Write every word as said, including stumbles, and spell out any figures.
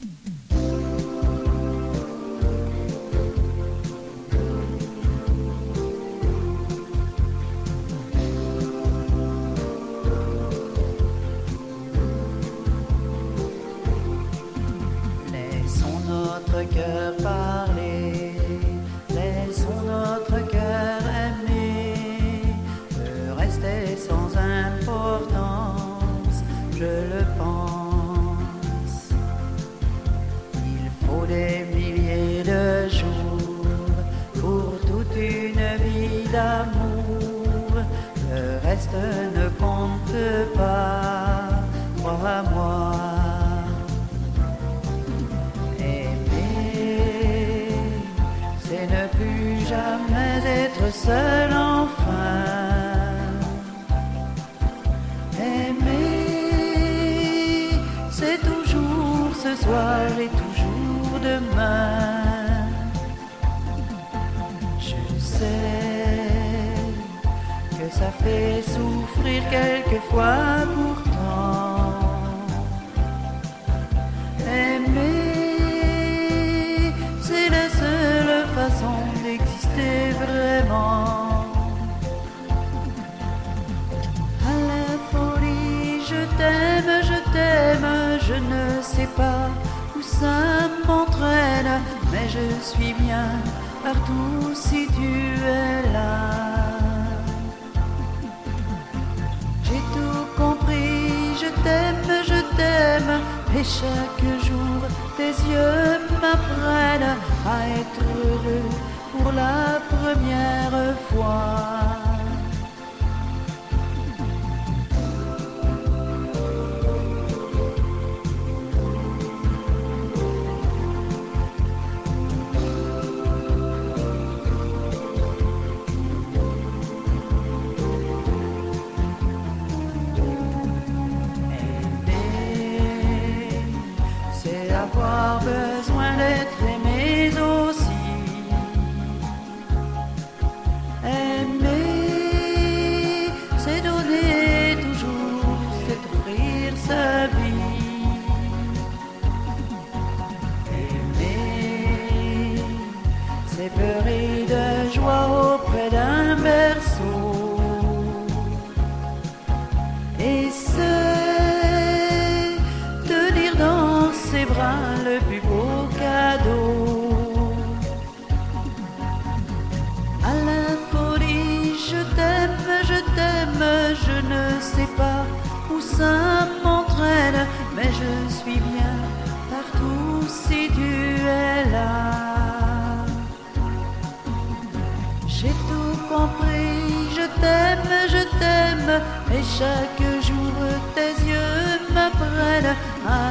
Laissons notre cœur parler, laissons notre cœur aimer. Le reste est sans importance, je le pense. Il faut des milliers de jours pour toute une vie d'amour. Le reste ne compte pas, crois-moi. C'est ne plus jamais être seul enfin. Aimer, c'est toujours ce soir et toujours demain. Je sais que ça fait souffrir quelquefois pourtant. Aimer, façon d'exister vraiment. À la folie, je t'aime, je t'aime, je ne sais pas où ça m'entraîne, mais je suis bien partout si tu es là. J'ai tout compris, je t'aime, je t'aime, et chaque jour tes yeux m'apprennent à être heureux pour la première fois. Avoir besoin d'être aimé aussi. Aimer, c'est donner toujours, c'est offrir sa vie. Aimer, c'est pleurer de joie auprès d'un berceau. Et c'est tenir dans ses bras le plus beau cadeau. À la folie, je t'aime, je t'aime, je ne sais pas où ça m'entraîne, mais je suis bien partout si tu es là. J'ai tout compris, je t'aime, je t'aime, et chaque jour tes yeux m'apprennent à